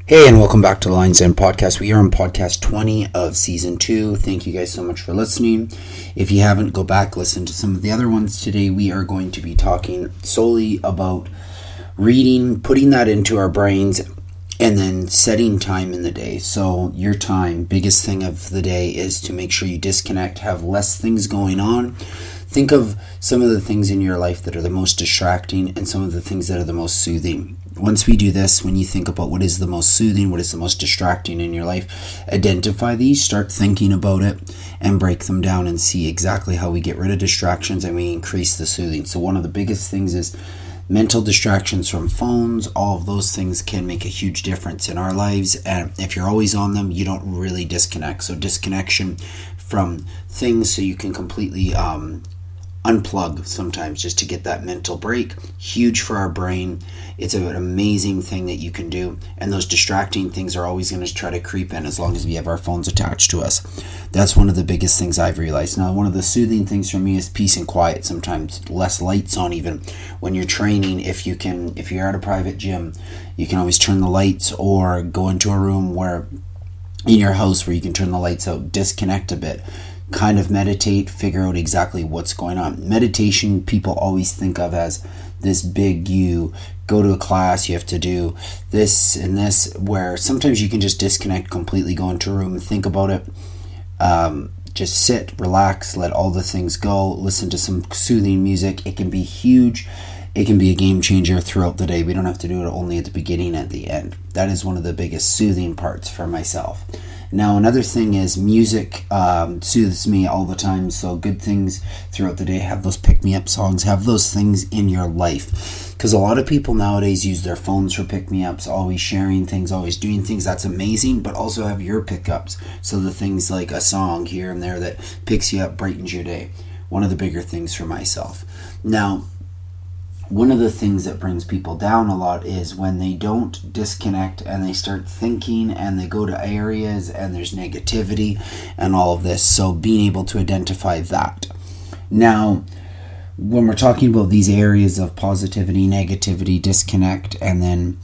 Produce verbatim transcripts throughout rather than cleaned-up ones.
Hey, and welcome back to the Lines End Podcast. We are on podcast twenty of season two. Thank you guys so much for listening. If you haven't, go back, listen to some of the other ones. Today we are going to be talking solely about reading, putting that into our brains, and then setting time in the day. So your time, biggest thing of the day is to make sure you disconnect, have less things going on. Think of some of the things in your life that are the most distracting and some of the things that are the most soothing. Once we do this, when you think about what is the most soothing, what is the most distracting in your life, identify these, start thinking about it, and break them down and see exactly how we get rid of distractions and we increase the soothing. So one of the biggest things is mental distractions from phones. All of those things can make a huge difference in our lives, and if you're always on them, you don't really disconnect. So disconnection from things so you can completely um, unplug sometimes just to get that mental break. Huge for our brain. It's an amazing thing that you can do, and those distracting things are always going to try to creep in as long as we have our phones attached to us. That's one of the biggest things I've realized. Now, one of the soothing things for me is peace and quiet. Sometimes less lights on, even when you're training. If you can, if you're at a private gym, you can always turn the lights or go into a room where in your house where you can turn the lights out, disconnect a bit. Kind of meditate, figure out exactly what's going on. Meditation, people always think of as this big, you go to a class, you have to do this and this, where sometimes you can just disconnect completely, go into a room and think about it. Um, just sit, relax, let all the things go, listen to some soothing music. It can be huge. It can be a game changer throughout the day. We don't have to do it only at the beginning, at the end. That is one of the biggest soothing parts for myself. Now, another thing is music um, soothes me all the time. So good things throughout the day. Have those pick-me-up songs. Have those things in your life. Because a lot of people nowadays use their phones for pick-me-ups, always sharing things, always doing things. That's amazing. But also have your pick-ups. So the things like a song here and there that picks you up, brightens your day. One of the bigger things for myself. Now, one of the things that brings people down a lot is when they don't disconnect and they start thinking and they go to areas and there's negativity and all of this. So being able to identify that. Now, when we're talking about these areas of positivity, negativity, disconnect, and then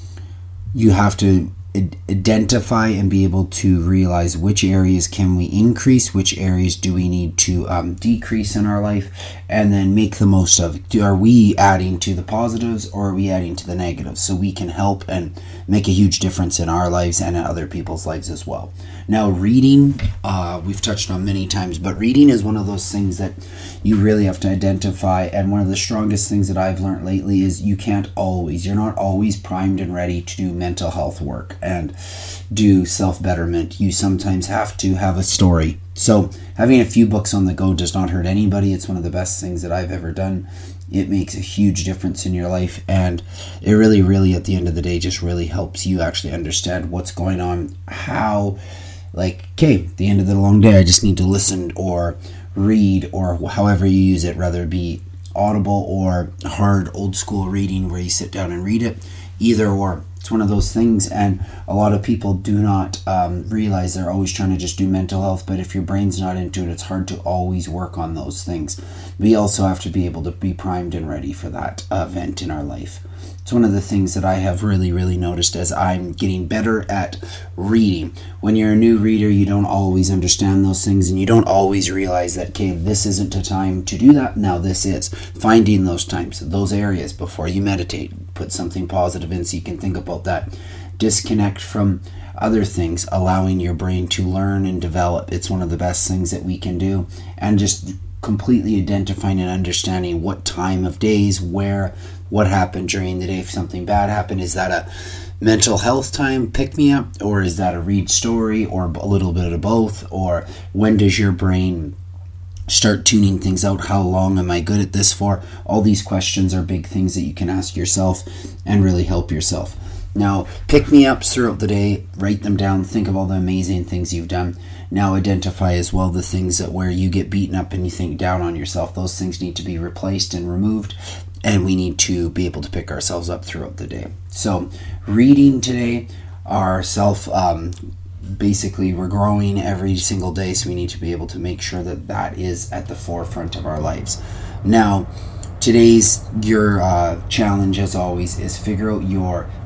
you have to identify and be able to realize which areas can we increase, which areas do we need to um, decrease in our life, and then make the most of it. Are we adding to the positives or are we adding to the negatives? So we can help and make a huge difference in our lives and in other people's lives as well. Now, reading, uh, we've touched on many times, but reading is one of those things that you really have to identify. And one of the strongest things that I've learned lately is you can't always, you're not always primed and ready to do mental health work and do self-betterment. You sometimes have to have a story. So having a few books on the go does not hurt anybody. It's one of the best things that I've ever done. It makes a huge difference in your life, and it really, really, at the end of the day, just really helps you actually understand what's going on, how, like, okay, at the end of the long day, I just need to listen or read or however you use it, whether it be audible or hard old school reading where you sit down and read it, either or. It's one of those things, and a lot of people do not um, realize they're always trying to just do mental health, but if your brain's not into it, it's hard to always work on those things. We also have to be able to be primed and ready for that event in our life. It's one of the things that I have really, really noticed as I'm getting better at reading. When you're a new reader, you don't always understand those things, and you don't always realize that, okay, this isn't a time to do that. Now this is. Finding those times, those areas before you meditate. Put something positive in so you can think about that. Disconnect from other things, allowing your brain to learn and develop. It's one of the best things that we can do. And just completely identifying and understanding what time of days, where, what happened during the day. If something bad happened, is that a mental health time pick me up, or is that a read story, or a little bit of both? Or when does your brain start tuning things out? How long am I good at this for? All these questions are big things that you can ask yourself and really help yourself. Now, pick me ups throughout the day, write them down, think of all the amazing things you've done. Now identify as well the things that where you get beaten up and you think down on yourself. Those things need to be replaced and removed, and we need to be able to pick ourselves up throughout the day. So reading today, our self, um, basically we're growing every single day, so we need to be able to make sure that that is at the forefront of our lives. Now, today's your uh, challenge, as always, is figure out your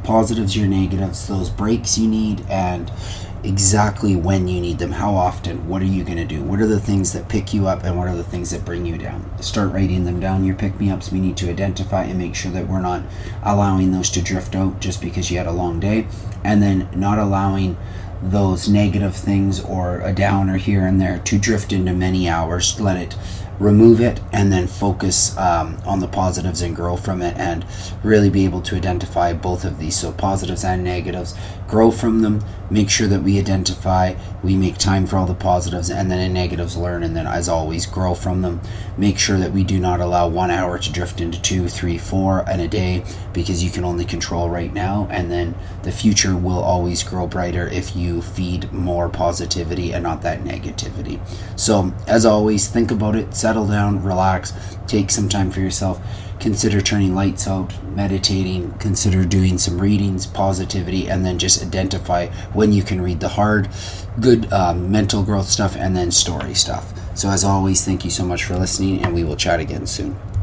positives, your negatives, those breaks you need, and exactly when you need them, how often, what are you going to do, what are the things that pick you up, and what are the things that bring you down. Start writing them down, your pick-me-ups. We need to identify and make sure that we're not allowing those to drift out just because you had a long day, and then not allowing those negative things or a downer here and there to drift into many hours. Let it remove it, and then focus um, on the positives and grow from it, and really be able to identify both of these. So positives and negatives, grow from them, make sure that we identify, we make time for all the positives, and then in negatives learn, and then as always grow from them. Make sure that we do not allow one hour to drift into two, three, four in a day, because you can only control right now, and then the future will always grow brighter if you feed more positivity and not that negativity. So as always, think about it, settle down, relax, take some time for yourself, consider turning lights out, meditating, consider doing some readings, positivity, and then just identify when you can read the hard, good um, mental growth stuff, and then story stuff. So as always, thank you so much for listening, and we will chat again soon.